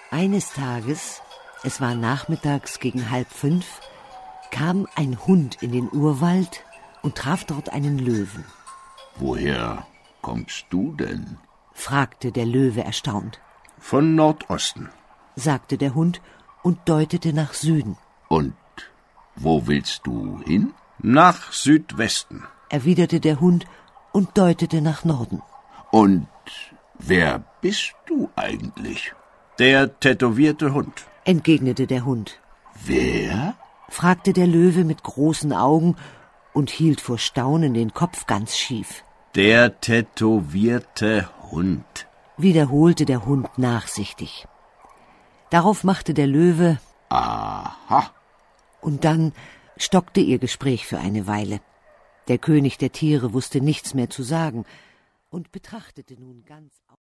Eines Tages, es war nachmittags gegen 4:30, kam ein Hund in den Urwald und traf dort einen Löwen. »Woher kommst du denn?« fragte der Löwe erstaunt. »Von Nordosten«, sagte der Hund und deutete nach Süden. »Und wo willst du hin?« »Nach Südwesten«, erwiderte der Hund und deutete nach Norden. »Und wer bist du eigentlich?« »Der tätowierte Hund«, entgegnete der Hund. »Wer?« fragte der Löwe mit großen Augen und hielt vor Staunen den Kopf ganz schief. »Der tätowierte Hund«, wiederholte der Hund nachsichtig. Darauf machte der Löwe »Aha«, und dann stockte ihr Gespräch für eine Weile. Der König der Tiere wusste nichts mehr zu sagen und betrachtete nun ganz